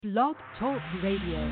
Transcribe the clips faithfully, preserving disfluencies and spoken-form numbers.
Blog Talk Radio.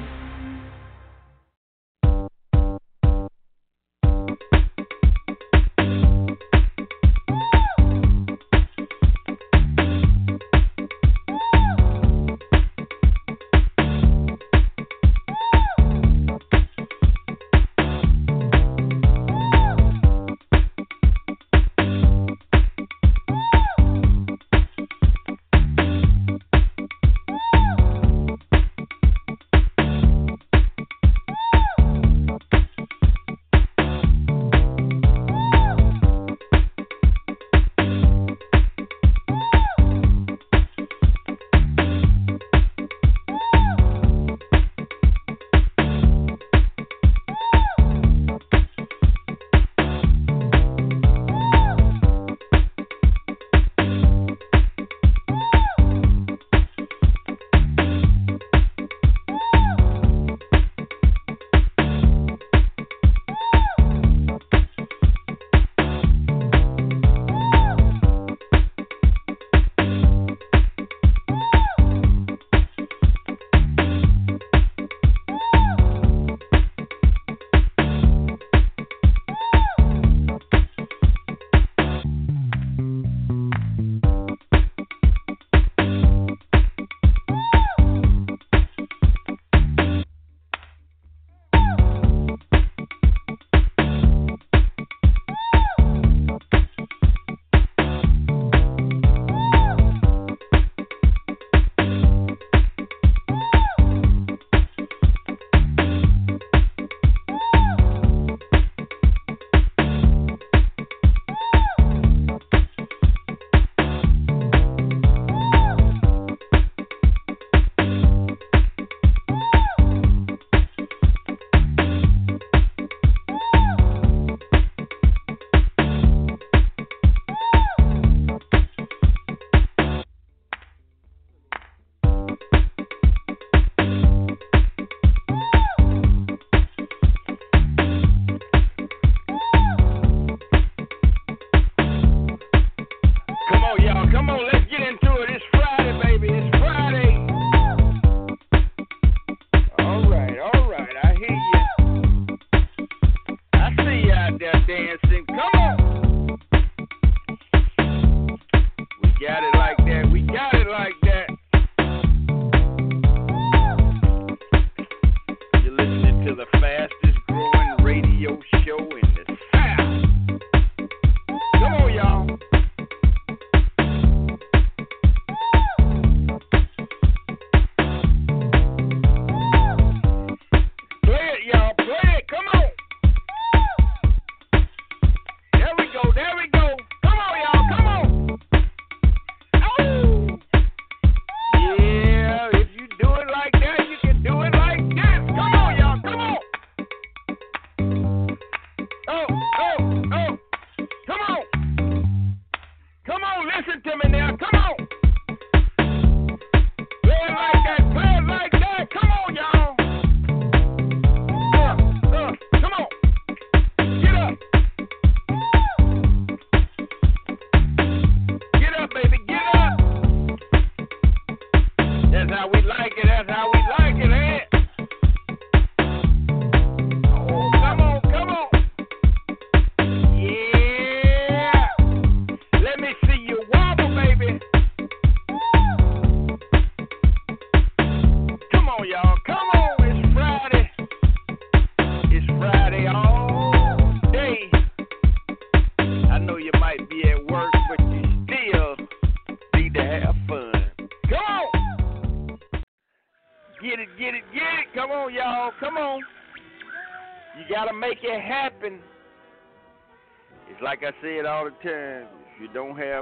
Like I say it all the time, if you don't have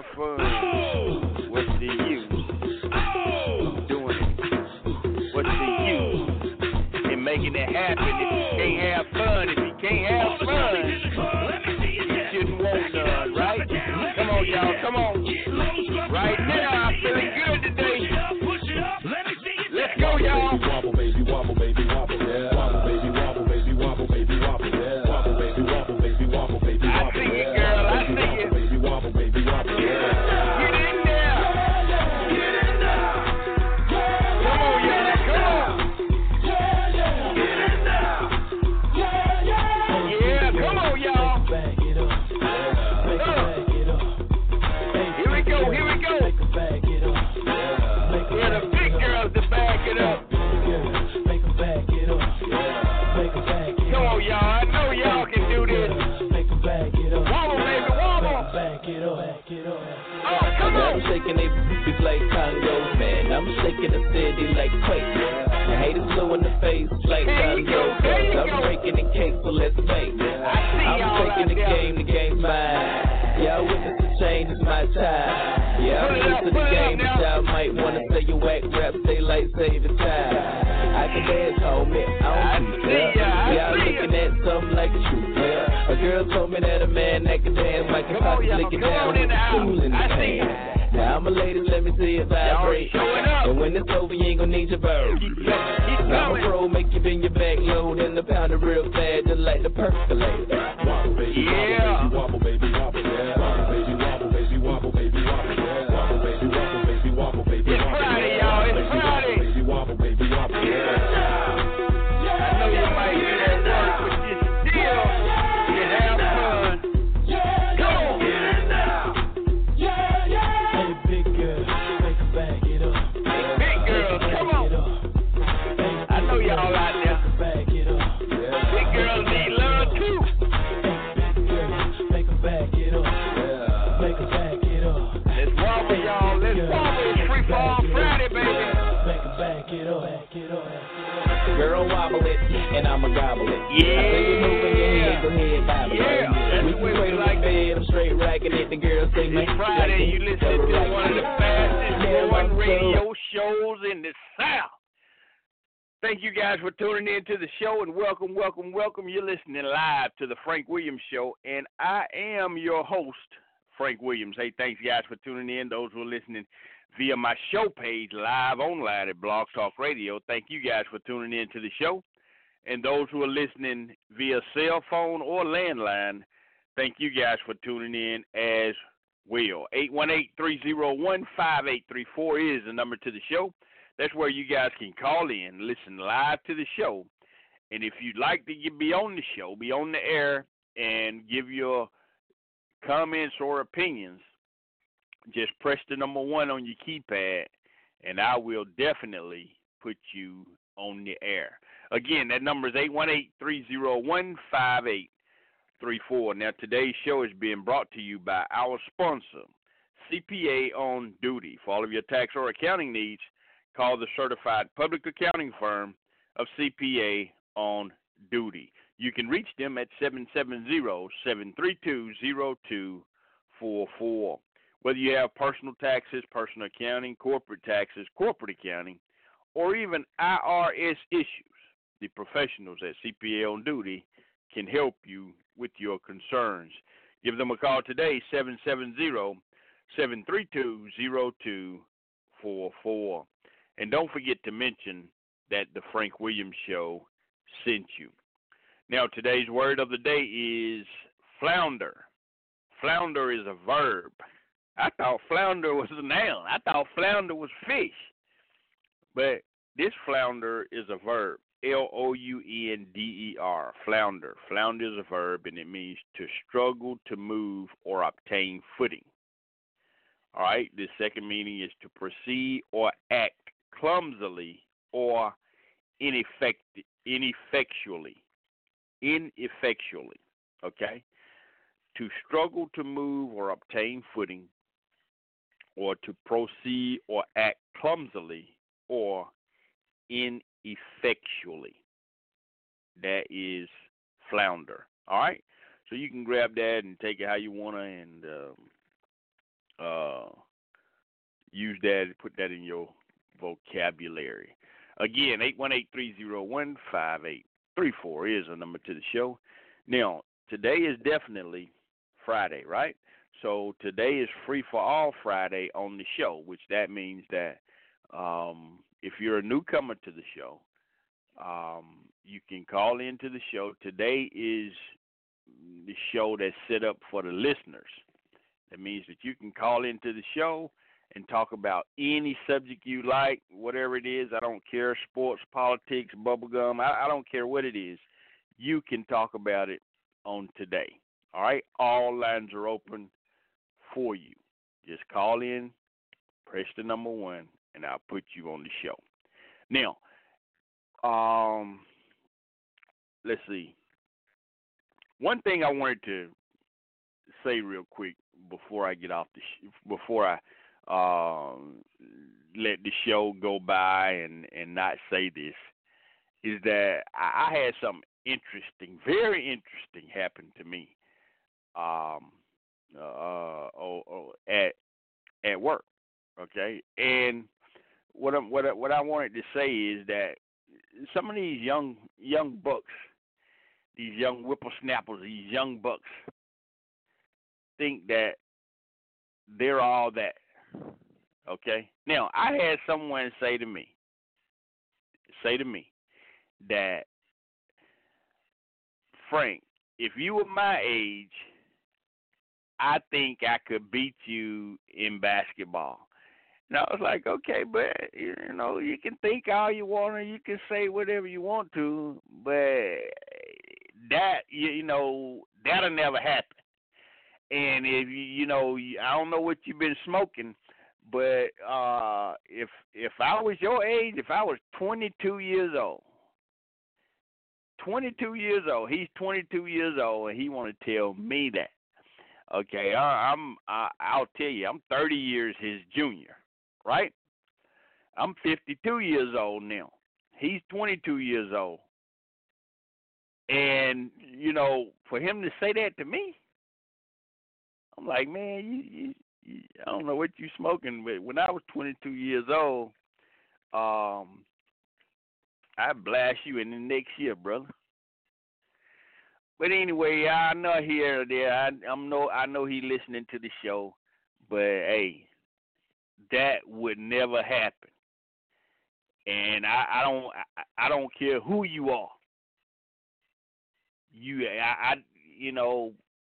fun, what's the use of doing it? What's the use in making it happen if you can't have fun? If you can't have fun, you shouldn't want none, right? Come on, y'all, come on. Right now, I'm feeling good today. Let's go, y'all. Wobble, baby, wobble, baby, wobble, yeah. Wobble, baby, wobble, baby, wobble, baby, wobble, yeah. Wobble, baby, wobble, baby, wobble, baby, wobble. I see you, girl, I see you. Baby, wobble, baby, wobble, yeah. Get in there. Get in there. Come on, y'all, come on. shaking they booties like Congos, man. I'm shaking the city like quake. The haters blue in the face like Congo. I'm breaking the cake, so let's make. I'm taking the game, the game's mine. Y'all witness the change, it's my time. Yeah, I'm new to the game, but y'all might wanna say you whack rap, stay like save the time. I can dance, homie, I don't keep up. Y'all looking at something like a true player. A girl told me that a man that can dance might can possibly get down with the stool in the hand. Now I'm a ladies, let me see it vibrate. And when it's over, you ain't gonna need your bird. I'm a pro, make you bend your back low, then the pound it real fast, just like the percolator. Wobble, baby, yeah. wobble, baby, wobble, yeah. Wobble, baby, wobble, baby, wobble, baby, wobble, yeah. Wobble, baby, wobble, baby, wobble, baby, it's wobble. Friday, y'all. It's Friday. Baby, wobble, baby, wobble, yeah. I know you might be at work, but you still can have fun. Go! Get it now. Yeah, yeah. Hey, big girl, make a bag it up. Big girls, come on. I know y'all out there. Bag it up. Big girls need love too. Big girl, make a bag it up. Make a bag it up. Let's wobble, y'all. Let's wobble. It's free fall Friday, baby. Make a bag it up. Back it up. Girl, wobble it, and I'ma gobble it. Yeah. I say you moving your head, go ahead, bobble it. Yeah, that's We the can way wait we on like the it. bed, I'm straight racking it. The girls say, man, It's Friday. You listening to one of the fastest growing radio shows in the South. Thank you guys for tuning in to the show, and welcome, welcome, welcome. You're listening live to the Frank Williams Show, and I am your host, Frank Williams. Hey, thanks, guys, for tuning in. Those who are listening via my show page live online at Blog Talk Radio, thank you guys for tuning in to the show. And those who are listening via cell phone or landline, thank you guys for tuning in as well. eight one eight, three oh one, five eight three four is the number to the show. That's where you guys can call in, listen live to the show. And if you'd like to be on the show, be on the air, and give your comments or opinions, just press the number one on your keypad, and I will definitely put you on the air. Again, that number is eight one eight, three oh one, five eight three four. Now, today's show is being brought to you by our sponsor, C P A on Duty. For all of your tax or accounting needs, call the certified public accounting firm of C P A on Duty. You can reach them at seven seven zero, seven three two, zero two four four. Whether you have personal taxes, personal accounting, corporate taxes, corporate accounting, or even I R S issues, the professionals at C P A on Duty can help you with your concerns. Give them a call today, seven seven zero, seven three two, zero two four four. And don't forget to mention that the Frank Williams Show sent you. Now, today's word of the day is flounder. Flounder is a verb. I thought flounder was a noun. I thought flounder was fish. But this flounder is a verb. L O U N D E R, flounder. Flounder is a verb, and it means to struggle to move or obtain footing. All right, the second meaning is to proceed or act clumsily or ineffect, ineffectually. Ineffectually, okay? To struggle to move or obtain footing, or to proceed or act clumsily or ineffectually. That is flounder. All right? So you can grab that and take it how you want to, and um, uh, use that and put that in your vocabulary. Again, eight one eight, three oh one, five eight three four is the number to the show. Now, today is definitely Friday, right? So today is Free for All Friday on the show, which that means that um, if you're a newcomer to the show, um, you can call into the show. Today is the show that's set up for the listeners. That means that you can call into the show and talk about any subject you like, whatever it is. I don't care, sports, politics, bubblegum. I, I don't care what it is. You can talk about it on today. All right? All lines are open for you. Just call in, press the number one, and I'll put you on the show. Now, um, let's see. One thing I wanted to say real quick before I get off the sh- before I um, let the show go by and, and not say this, is that I, I had something interesting, very interesting happen to me um, uh, oh, oh, at at work. Okay, and what I, what I, what I wanted to say is that some of these young young bucks, these young whippersnappers, these young bucks, think that they're all that. Okay. Now I had someone say to me, say to me that Frank, if you were my age, I think I could beat you in basketball. And I was like, okay, but you know, you can think all you want, and you can say whatever you want to, but that you, you know that'll never happen. And if you, you know, I don't know what you've been smoking, but uh, if if I was your age, if I was twenty-two years old, twenty-two years old, he's twenty-two years old, and he want to tell me that. Okay, I, I'm I, I'll tell you, I'm thirty years his junior. Right? I'm fifty-two years old now. He's twenty-two years old. And, you know, for him to say that to me, I'm like, man, you, you, you, I don't know what you smoking, but when I was twenty-two years old, um, I'd blast you in the next year, brother. But anyway, I know here or there, I, I'm no, I know he listening to the show, but, hey, that would never happen, and I, I don't. I, I don't care who you are. You, I, I, you know,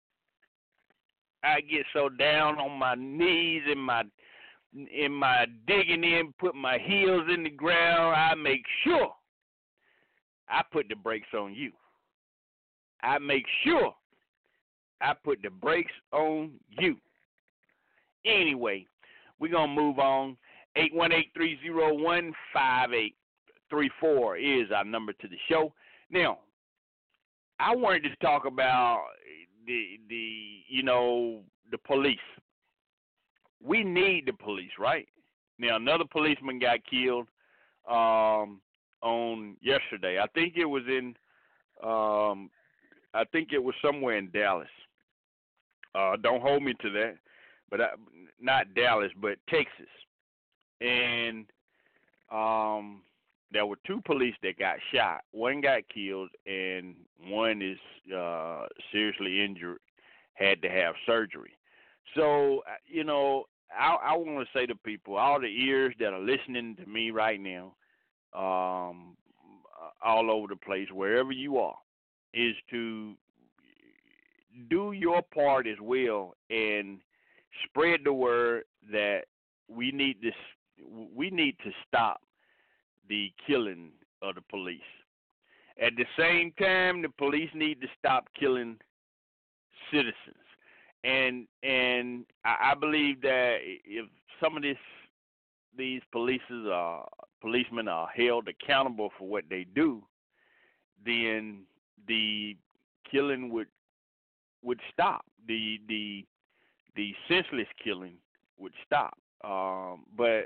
I get so down on my knees and my, in my digging in, put my heels in the ground. I make sure I put the brakes on you. I make sure I put the brakes on you. Anyway. We're going to move on. eight one eight, three oh one, five eight three four is our number to the show. Now, I wanted to talk about the, the you know, the police. We need the police, right? Now, another policeman got killed um, on yesterday. I think it was in, um, I think it was somewhere in Dallas. Uh, don't hold me to that. But I, not Dallas, but Texas. And um, there were two police that got shot. One got killed, and one is uh, seriously injured, had to have surgery. So, you know, I, I want to say to people, all the ears that are listening to me right now, um, all over the place, wherever you are, is to do your part as well and spread the word that we need this. We need to stop the killing of the police. At the same time, the police need to stop killing citizens. And and I, I believe that if some of this these polices are policemen are held accountable for what they do, then the killing would would stop. The the the senseless killing would stop. Um, but,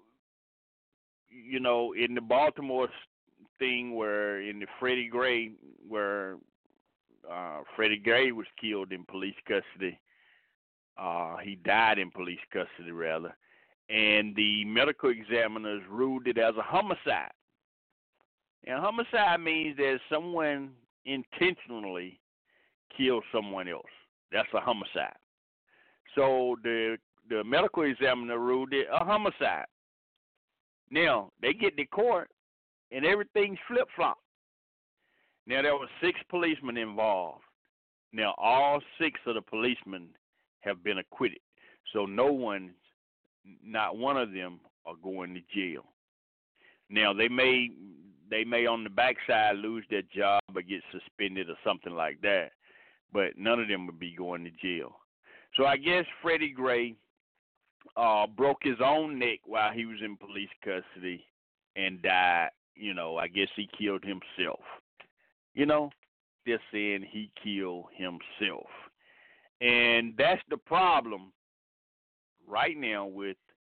you know, in the Baltimore thing where in the Freddie Gray, where uh, Freddie Gray was killed in police custody, uh, he died in police custody, rather, and the medical examiners ruled it as a homicide. And homicide means that someone intentionally killed someone else. That's a homicide. So the the medical examiner ruled it a homicide. Now, they get to court, and everything's flip-flop. Now, there were six policemen involved. Now, all six of the policemen have been acquitted. So no one, not one of them, are going to jail. Now, they may, they may on the backside lose their job or get suspended or something like that, but none of them would be going to jail. So I guess Freddie Gray uh, broke his own neck while he was in police custody and died. You know, I guess he killed himself. You know, they're saying he killed himself. And that's the problem right now with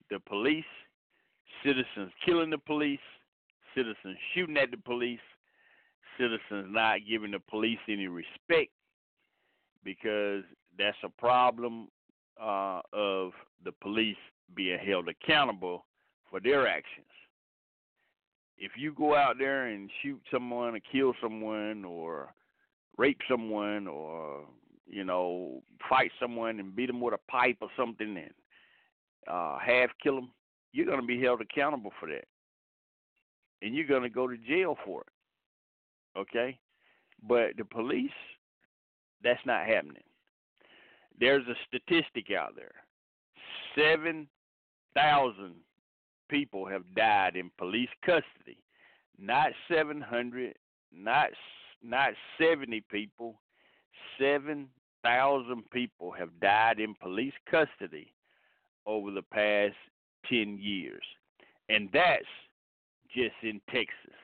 the police, citizens killing the police, citizens shooting at the police, citizens not giving the police any respect, because that's a problem uh, of the police being held accountable for their actions. If you go out there and shoot someone or kill someone or rape someone or, you know, fight someone and beat them with a pipe or something and uh, half kill them, you're going to be held accountable for that. And you're going to go to jail for it. Okay? But the police, that's not happening. There's a statistic out there. seven thousand people have died in police custody. Not seven hundred, not not seventy people. seven thousand people have died in police custody over the past ten years. And that's just in Texas.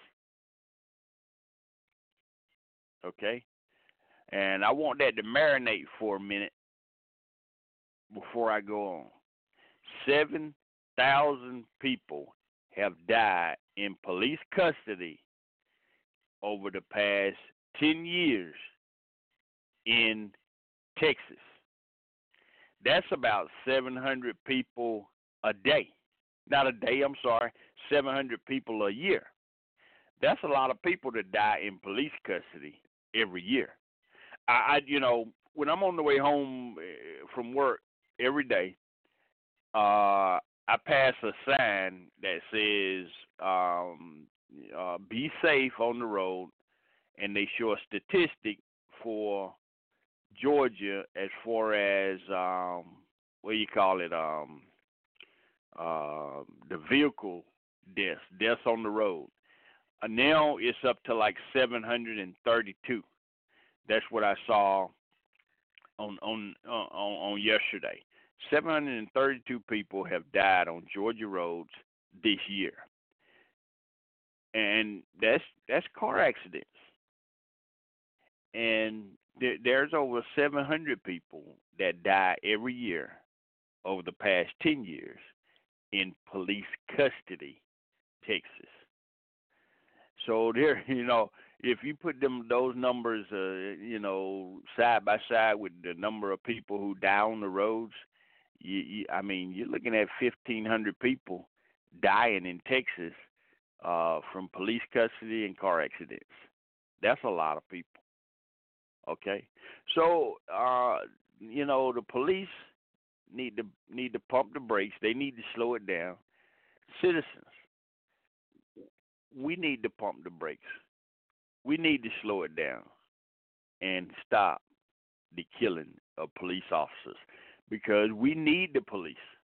Okay? And I want that to marinate for a minute before I go on. seven thousand people have died in police custody over the past ten years in Texas. That's about seven hundred people a day. Not a day, I'm sorry, seven hundred people a year. That's a lot of people that die in police custody every year. I, I you know, when I'm on the way home from work every day, uh, I pass a sign that says, um, uh, be safe on the road, and they show a statistic for Georgia as far as, um, what do you call it, um, uh, the vehicle deaths, deaths on the road. Uh, now it's up to like seven hundred thirty-two. That's what I saw on on uh, on, on yesterday. seven hundred thirty-two people have died on Georgia roads this year, and that's that's car accidents. And there, there's over seven hundred people that die every year over the past ten years in police custody, Texas. So there, you know, if you put them those numbers, uh, you know, side by side with the number of people who die on the roads, you, you, I mean, you're looking at fifteen hundred people dying in Texas uh, from police custody and car accidents. That's a lot of people. Okay, so uh, you know, the police need to need to pump the brakes. They need to slow it down. Citizens, we need to pump the brakes. We need to slow it down and stop the killing of police officers, because we need the police.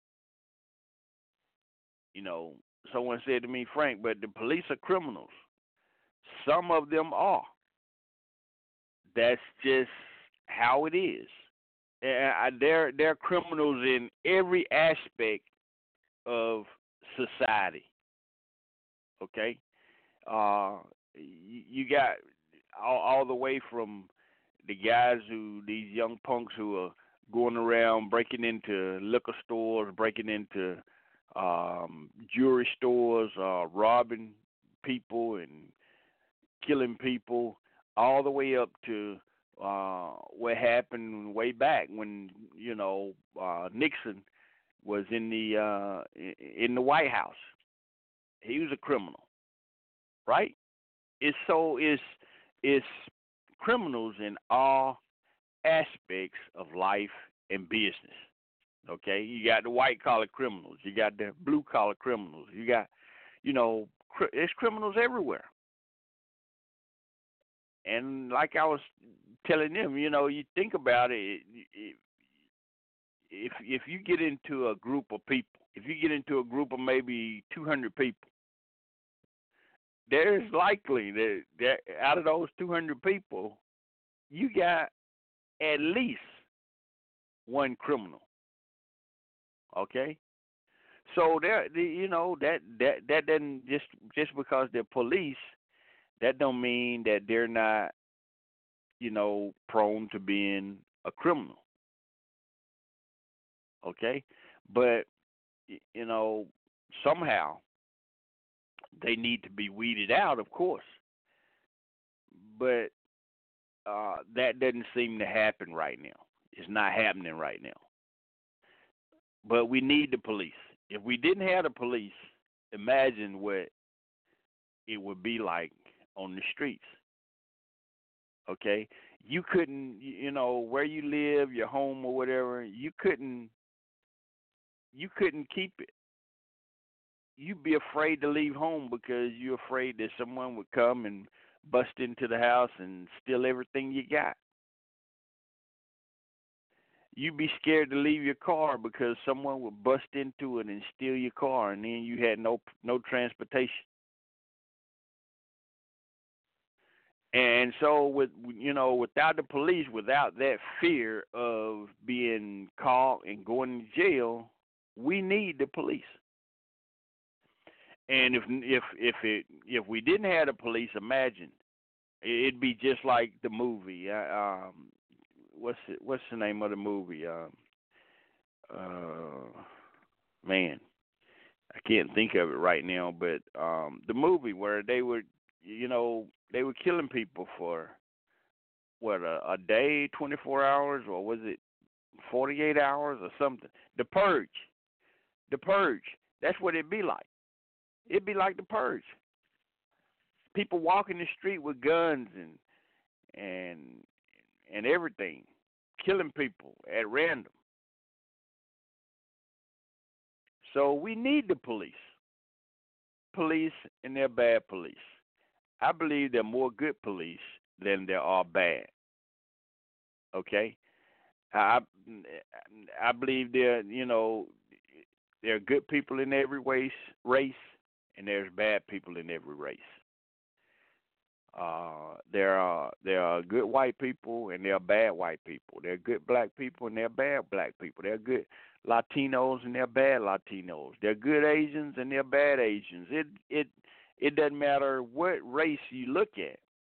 You know, someone said to me, Frank, but the police are criminals. Some of them are. That's just how it is. And they're, they're criminals in every aspect of society. Okay? Uh, you, you got all, all the way from the guys who, these young punks who are going around breaking into liquor stores, breaking into um, jewelry stores, uh, robbing people and killing people, all the way up to uh, what happened way back when, you know, uh, Nixon was in the uh, in the White House. He was a criminal, right? It's so it's it's criminals in all aspects of life and business. Okay, you got the white collar criminals, you got the blue collar criminals, you got, you know, cr- there's criminals everywhere. And like I was telling them, you know, you think about it, it if if you get into a group of people, if you get into a group of maybe two hundred people, there's likely that, that out of those two hundred people, you got at least one criminal. Okay? So there, you know, that that that doesn't just just because they're police, that don't mean that they're not, you know, prone to being a criminal. Okay? But, you know, somehow they need to be weeded out, of course. But uh, that doesn't seem to happen right now. It's not happening right now. But we need the police. If we didn't have the police, imagine what it would be like on the streets. Okay? You couldn't, you know, where you live, your home or whatever, you couldn't you couldn't keep it. You'd be afraid to leave home because you're afraid that someone would come and bust into the house and steal everything you got. You'd be scared to leave your car because someone would bust into it and steal your car, and then you had no no transportation. And so, with you know, without the police, without that fear of being caught and going to jail, we need the police. And if if if it if we didn't have the police, imagine it'd be just like the movie. Uh, um, what's it, what's the name of the movie? Um, uh, man, I can't think of it right now. But um, the movie where they were, you know, they were killing people for what a, a day, twenty-four hours, or was it forty-eight hours or something? The Purge. The Purge. That's what it'd be like. It'd be like the Purge. People walking the street with guns and and and everything, killing people at random. So we need the police. Police and they're bad police. I believe there are more good police than there are bad. Okay? I I believe there, you know, there are good people in every race, race and there's bad people in every race. Uh, there are there are good white people and there are bad white people. There are good black people and there are bad black people. There are good Latinos and there are bad Latinos. There are good Asians and there are bad Asians. It it it doesn't matter what race you look at.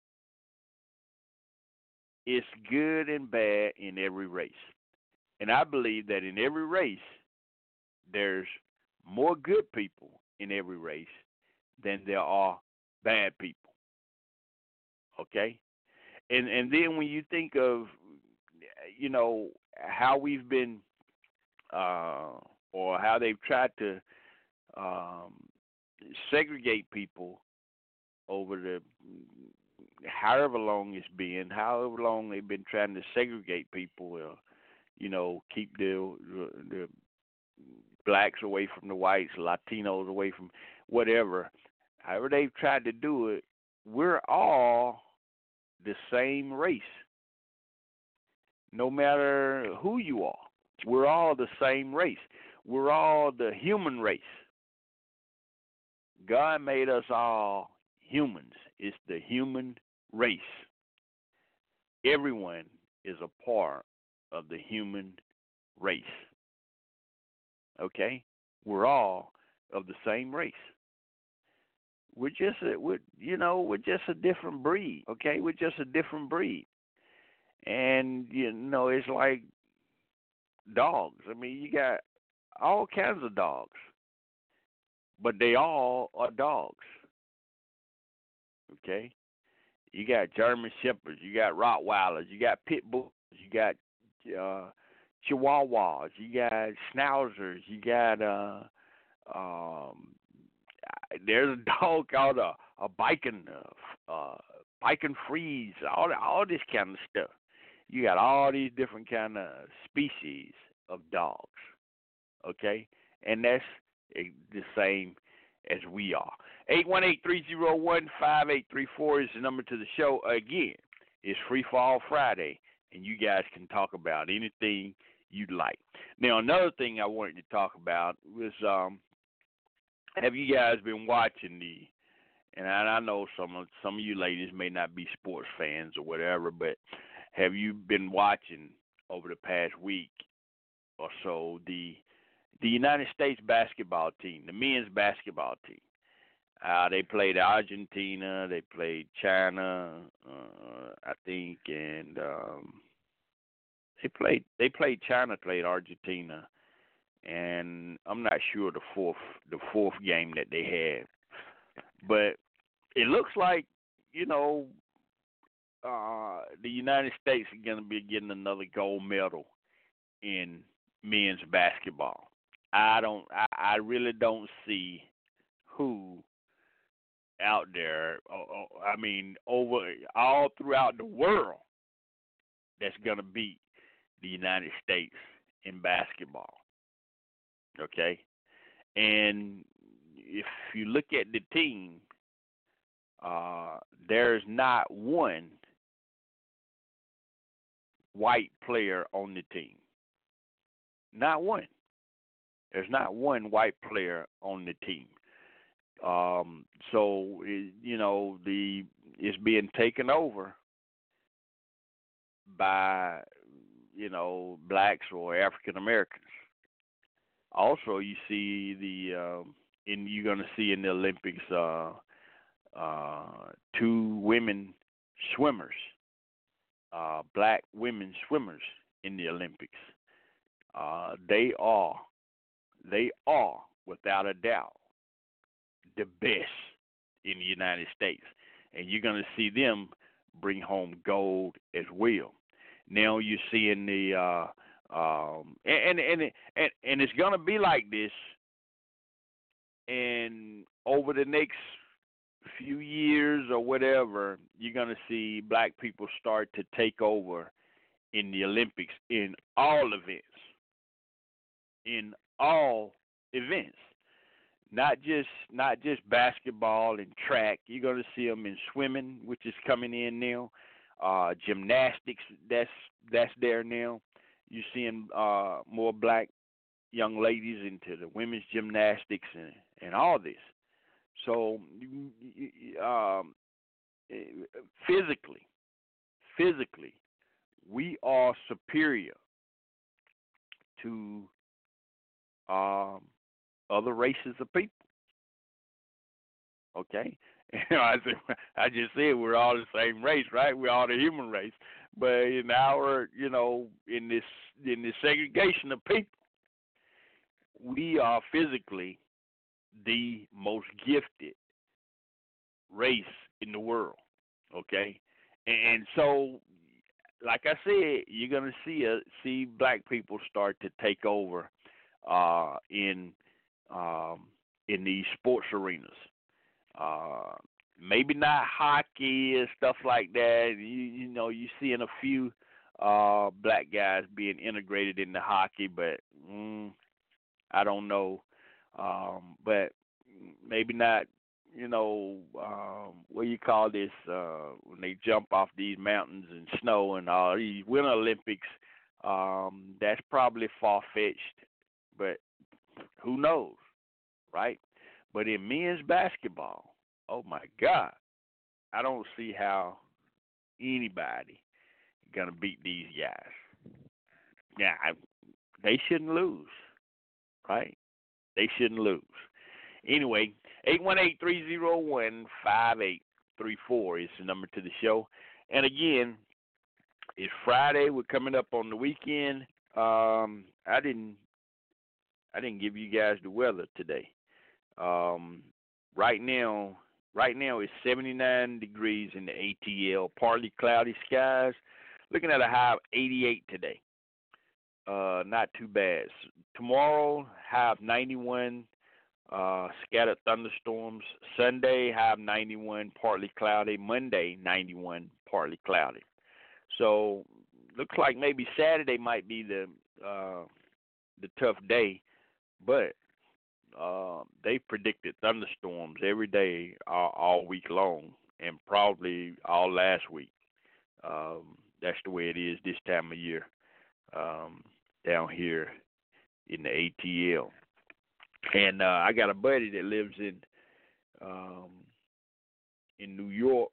It's good and bad in every race. And I believe that in every race there's more good people in every race than there are bad people. Okay? And and then when you think of, you know, how we've been, uh, or how they've tried to um, segregate people over the, however long it's been, however long they've been trying to segregate people, uh, you know, keep the, the blacks away from the whites, Latinos away from whatever. However they've tried to do it, we're all the same race. No matter who you are, we're all the same race. We're all the human race. God made us all humans. It's the human race. Everyone is a part of the human race. Okay? We're all of the same race. We're just a, we're, you know, we're just a different breed, okay? We're just a different breed. And, you know, it's like dogs. I mean, you got all kinds of dogs, but they all are dogs, okay? You got German Shepherds, you got Rottweilers, you got Pit Bulls, you got uh, Chihuahuas, you got Schnauzers, you got, uh, um, there's a dog called a, a Biken, uh, uh, Biken Frise, all, all this kind of stuff. You got all these different kind of species of dogs, okay? And that's the same as we are. eight one eight, three oh one, five eight three four is the number to the show. Again, it's Free Fall Friday, and you guys can talk about anything you'd like. Now, another thing I wanted to talk about was, um, have you guys been watching the, and I know some of, some of you ladies may not be sports fans or whatever, but have you been watching over the past week or so the the United States basketball team, the men's basketball team? Uh, they played Argentina, they played China, uh, I think, and um, they played they played China, played Argentina, and I'm not sure the fourth the fourth game that they had, but it looks like, you know, uh, the United States is going to be getting another gold medal in men's basketball. I don't. I, I really don't see who out there. I mean, over all throughout the world, that's going to beat the United States in basketball. Okay, and if you look at the team, uh, there's not one white player on the team. Not one. There's not one white player on the team. Um, so, you know, the it's being taken over by, you know, blacks or African Americans. Also, you see the, um, in you're going to see in the Olympics uh, uh, two women swimmers, uh, black women swimmers in the Olympics. Uh, they are, they are without a doubt the best in the United States, and you're going to see them bring home gold as well. Now you're seeing the, uh, um, and and and and it's going to be like this, and over the next few years or whatever, you're going to see black people start to take over in the Olympics in all events. In all events, not just not just basketball and track. You're going to see them in swimming, which is coming in now. Uh, gymnastics, that's that's there now. You're seeing uh, more black young ladies into the women's gymnastics and, and all this. So, um, physically, physically, we are superior to um, other races of people. Okay, you know, I said, I just said we're all the same race, right? We're all the human race, but in our, you know, in this in this segregation of people, we are physically the most gifted race in the world. Okay, and so, like I said, you're gonna see a, see black people start to take over uh, in um, in these sports arenas. Uh, maybe not hockey and stuff like that. You, you know, you're seeing a few uh, black guys being integrated into hockey, but mm, I don't know. Um, but maybe not, you know, um, what do you call this, uh, when they jump off these mountains and snow and all these Winter Olympics, um, that's probably far-fetched, but who knows, right? But in men's basketball, oh, my God, I don't see how anybody going to beat these guys. Yeah, I, they shouldn't lose, right? They shouldn't lose. Anyway, eight one eight, three oh one, five eight three four is the number to the show. And again, it's Friday. We're coming up on the weekend. Um, I didn't I didn't give you guys the weather today. Um, right now, right now it's seventy-nine degrees in the A T L, partly cloudy skies. Looking at a high of eighty-eight today. Uh, not too bad. Tomorrow, high of ninety-one, uh, scattered thunderstorms. Sunday, high of ninety-one, partly cloudy. Monday, ninety-one, partly cloudy. So, looks like maybe Saturday might be the uh, the tough day, but uh, they predicted thunderstorms every day all, all week long, and probably all last week. Um, that's the way it is this time of year. Um, down here in the A T L. And uh, I got a buddy that lives in um, in New York.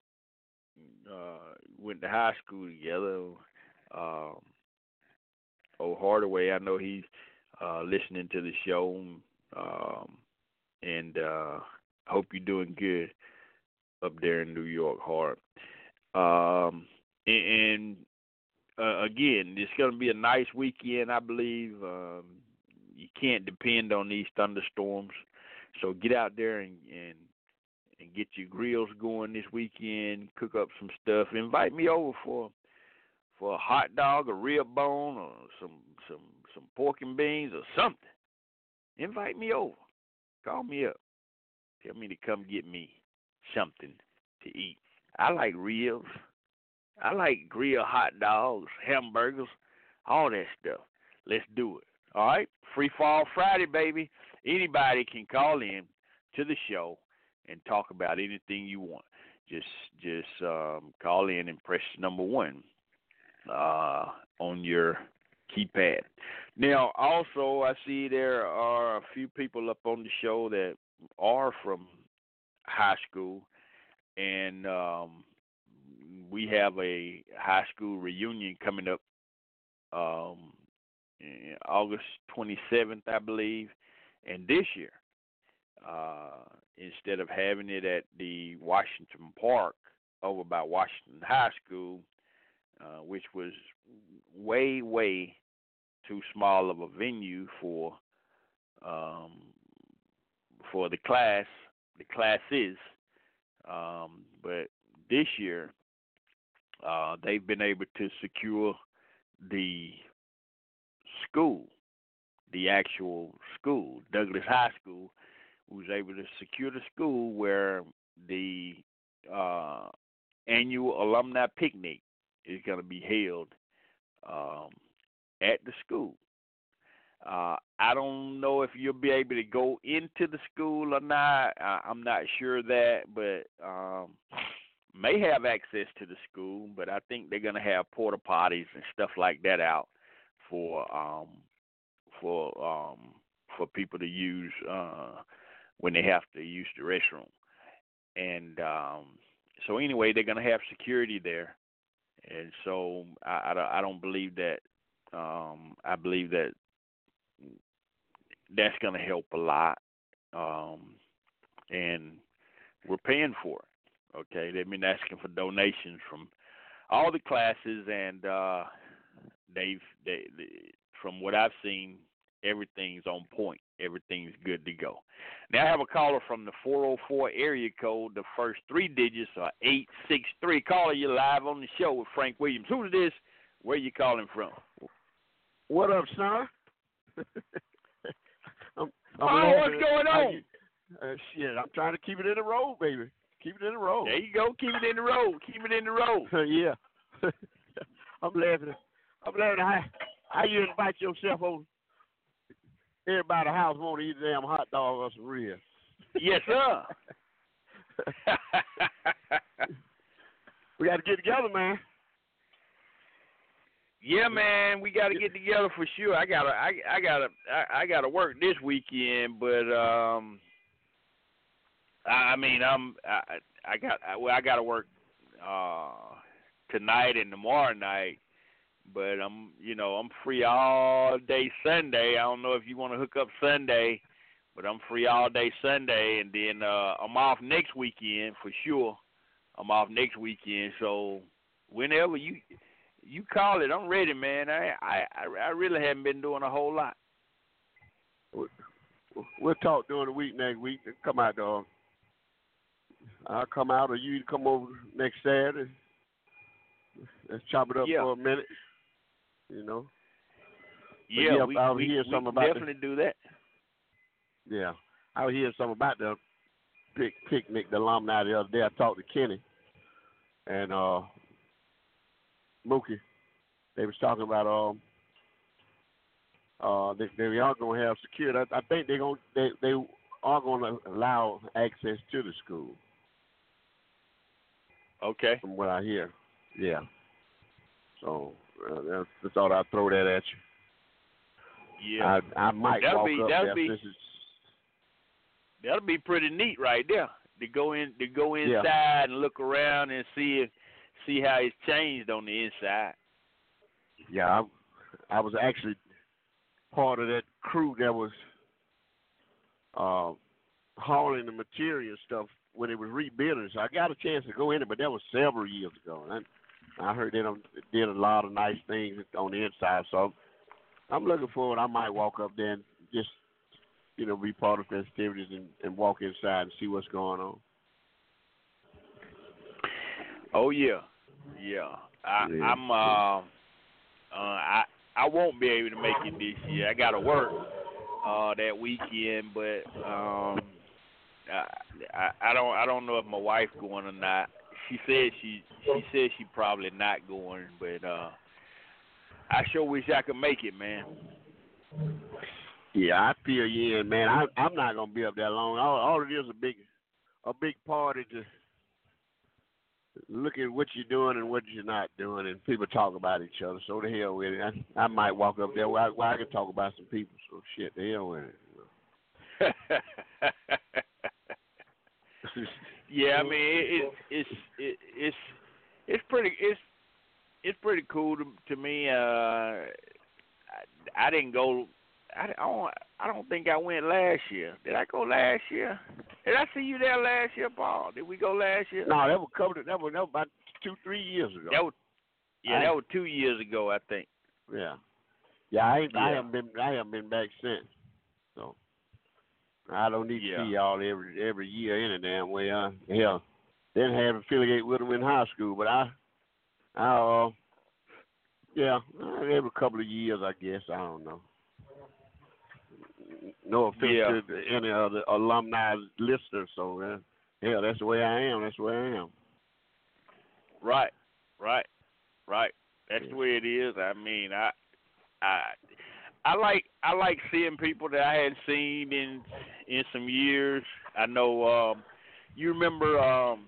Uh, went to high school together. Um, oh, Hardaway, I know he's uh, listening to the show. Um, and uh, I hope you're doing good up there in New York, Hard. Um, and, and Uh, again, it's going to be a nice weekend, I believe. Um, you can't depend on these thunderstorms. So get out there and, and and get your grills going this weekend. Cook up some stuff. Invite me over for for a hot dog, a rib bone, or some some some pork and beans or something. Invite me over. Call me up. Tell me to come get me something to eat. I like ribs. I like grilled hot dogs, hamburgers, all that stuff. Let's do it. All right? Free Fall Friday, baby. Anybody can call in to the show and talk about anything you want. Just just um, call in and press number one uh, on your keypad. Now, also, I see there are a few people up on the show that are from high school, and um, we have a high school reunion coming up um, August twenty-seventh, I believe. And this year, uh, instead of having it at the Washington Park over by Washington High School, uh, which was way, way too small of a venue for um, for the class, the classes. Um, but this year, uh, they've been able to secure the school, the actual school, Douglas High School, was able to secure the school where the uh, annual alumni picnic is going to be held um, at the school. Uh, I don't know if you'll be able to go into the school or not. I, I'm not sure of that, but um, may have access to the school. But I think they're going to have porta potties and stuff like that out for um, for um, for people to use uh, when they have to use the restroom. And um, so anyway, they're going to have security there. And so I, I, I don't believe that. Um, I believe that that's going to help a lot. Um, and we're paying for it. Okay, they've been asking for donations from all the classes, and uh, they've they, they, from what I've seen, everything's on point. Everything's good to go. Now I have a caller from the four oh four area code. The first three digits are eight six three. Caller, you live on the show with Frank Williams. Who is this? Where you calling from? What up, son? I'm, I'm oh, what's going on? Uh, shit, I'm trying to keep it in the road, baby. Keep it in the road. There you go. Keep it in the road. Keep it in the road. yeah. I'm laughing. I'm laughing. How, how you invite yourself over? Everybody in the house want to eat a damn hot dog or some ribs. Yes, sir. We got to get together, man. Yeah, man, we got to get together for sure. I gotta, I, I gotta, I, I gotta work this weekend, but um, I, I mean, I'm, I, I got, I, well, I gotta work uh tonight and tomorrow night, but I'm, you know, I'm free all day Sunday. I don't know if you want to hook up Sunday, but I'm free all day Sunday, and then uh, I'm off next weekend for sure. I'm off next weekend, so whenever you. You call it. I'm ready, man. I, I I really haven't been doing a whole lot. We'll talk during the week next week. Come out, dog. I'll come out, or you come over next Saturday. Let's chop it up yeah. for a minute. You know. Yeah, yeah we, I was we, hearing we something about definitely the, do that. Yeah, I was hearing something about the pic, picnic, the alumni the other day. I talked to Kenny and uh. Mookie, they was talking about um uh they, they are gonna have security. I, I think they're gonna they they are gonna allow access to the school. Okay. From what I hear, yeah. So uh, that's, that's thought I'd throw that at you. Yeah. I I might that'll walk be, up that'll there. Be, since it's, that'll be pretty neat right there. To go in, to go inside yeah. and look around and see if, see how it's changed on the inside. Yeah, I, I was actually part of that crew that was uh, hauling the material stuff when it was rebuilding. So I got a chance to go in it, but that was several years ago. And I heard they did a lot of nice things on the inside. So I'm looking forward. I might walk up there and just you know be part of festivities and, and walk inside and see what's going on. Oh yeah, yeah. I, yeah. I'm. Uh, uh, I I won't be able to make it this year. I got to work uh, that weekend, but um, I, I I don't I don't know if my wife going or not. She said she she said she probably not going, but uh, I sure wish I could make it, man. Yeah, I feel you in, man. I, I'm not gonna be up that long. All, all it is a big a big party to look at what you're doing and what you're not doing, and people talk about each other. So the hell with it. I, I might walk up there where I, where I can talk about some people. So shit, the hell with it. Yeah, I mean it, it, it's it, it's it's pretty it's it's pretty cool to, to me. Uh, I, I didn't go. I, I don't. I don't think I went last year. Did I go last year? Did I see you there last year, Paul? Did we go last year? No, that was covered. That was, that was about two, three years ago. That was, yeah, I, that was two years ago, I think. Yeah, yeah. I ain't, yeah. I haven't been. I haven't been back since. So I don't need to yeah. see y'all every every year any damn way. I hell, didn't have affiliate with them in high school, but I, I, uh, yeah, every couple of years, I guess. I don't know. No offense yeah. to any other alumni listeners, so uh, yeah, that's the way I am. That's the way I am. Right, right, right. That's yeah. the way it is. I mean, I, I, I like I like seeing people that I hadn't seen in in some years. I know. Um, you remember? Um,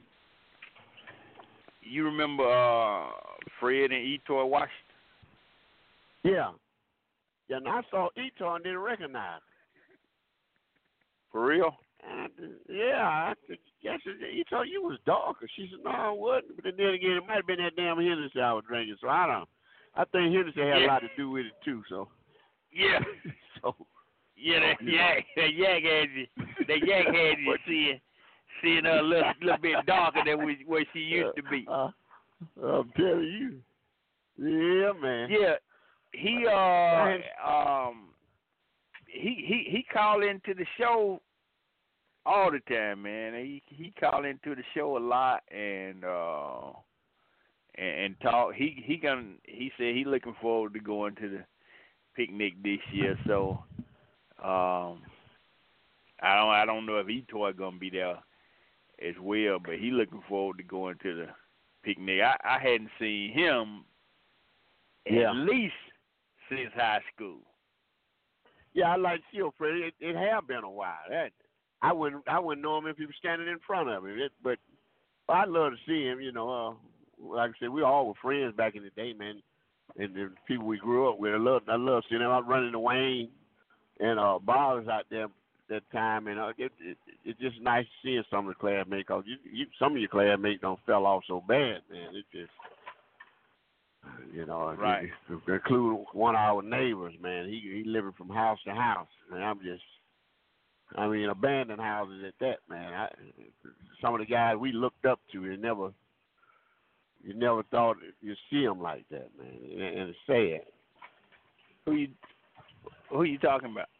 you remember uh, Fred and Etor Washington? Yeah. Yeah, and I saw Etor and didn't recognize him. For real? And, yeah, I guess Etor, you was darker. She said, no, I wasn't. But then again, it might have been that damn Hennessy I was drinking. So I don't. I think Hennessy had yeah. a lot to do with it too. So. Yeah. so. Yeah, that yak, that yak had you. That yak had you seeing, seeing her a little, little bit darker than we, where she used to be. Uh, I'm telling you. Yeah, man. Yeah. He uh um he he he called into the show all the time, man. He he called into the show a lot and uh and, and talk. He he gonna he said he looking forward to going to the picnic this year. So um I don't I don't know if Etor gonna be there as well, but he looking forward to going to the picnic. I, I hadn't seen him at yeah. least since high school. Yeah, I like you, Freddie. It, it have been a while. That, I wouldn't, I wouldn't know him if he was standing in front of him. It, but I'd love to see him. You know, uh, like I said, we all were friends back in the day, man. And the people we grew up with, I love, I love seeing them out running the Wayne and uh, bars out there that time. And uh, it, it, it's just nice seeing some of the classmates. Cause you, you, some of your classmates don't fell off so bad, man. It just. You know, right. include one of our neighbors, man. He he living from house to house, and I'm just, I mean, abandoned houses at that, man. I, some of the guys we looked up to, you never, you never thought you'd see them like that, man. And, and it's sad. Who you, who you talking about?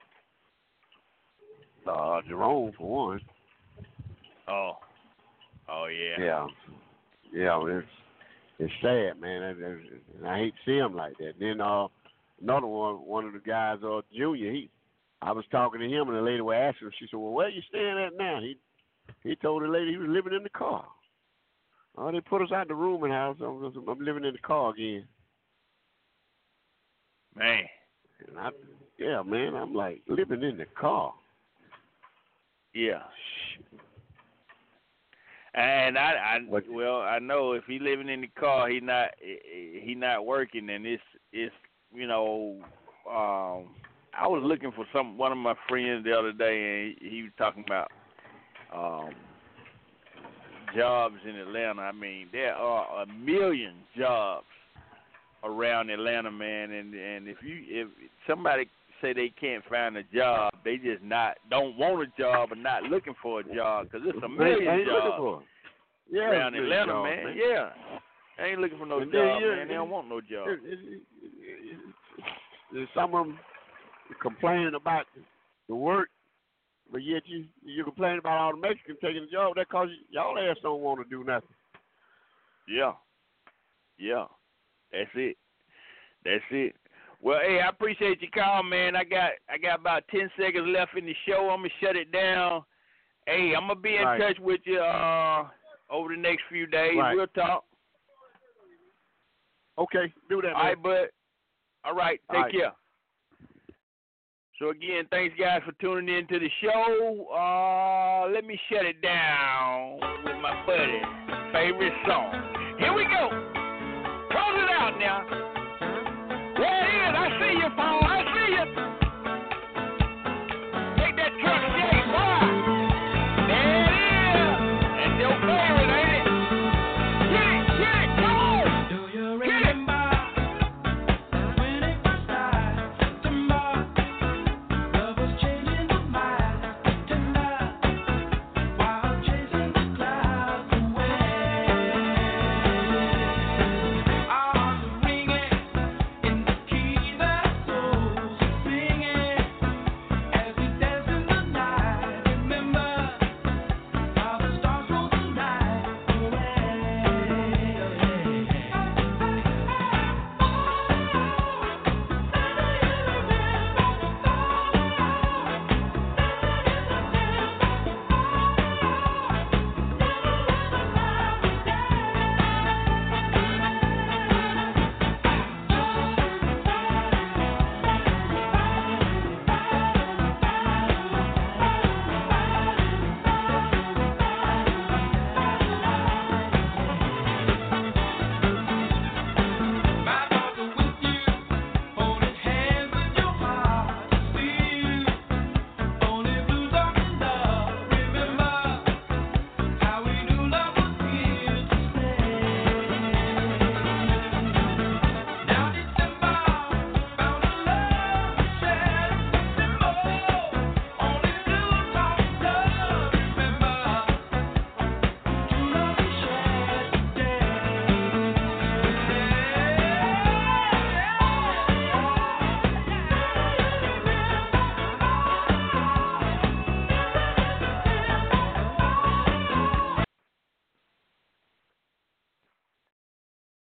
Uh, Jerome for one. Oh, oh yeah. Yeah, yeah. It's It's sad, man. I, I, I hate to see him like that. Then uh, another one, one of the guys, uh, Junior. He, I was talking to him, and the lady was asking him. She said, "Well, where you staying at now?" He, he told the lady he was living in the car. Oh, they put us out the rooming house. I'm, I'm living in the car again. Man. And I, yeah, man. I'm like living in the car. Yeah. And I, I well, I know if he living in the car, he not he not working, and it's it's you know, um, I was looking for some one of my friends the other day, and he, he was talking about um, jobs in Atlanta. I mean, there are a million jobs around Atlanta, man, and and if you if somebody say they can't find a job, they just not don't want a job or not looking for a job, because it's a million jobs yeah, around Atlanta, job, man. man. Yeah, they ain't looking for no and job, then, man. They don't want no job. It, it, it, it, some of them, complaining about the work, but yet you you complain about all the Mexicans taking the job. That cause y'all ass don't want to do nothing. Yeah, yeah, that's it. That's it. Well, hey, I appreciate your call, man. I got I got about ten seconds left in the show. I'm gonna shut it down. Hey, I'm gonna be in right. touch with you uh, over the next few days. Right. We'll talk. Okay, do that. All man. right, bud. All right, take All right. care. So again, thanks guys for tuning in to the show. Uh, let me shut it down with my buddy's favorite song. Here we go. Close it out now. There it is. I see you, Paul. I see you.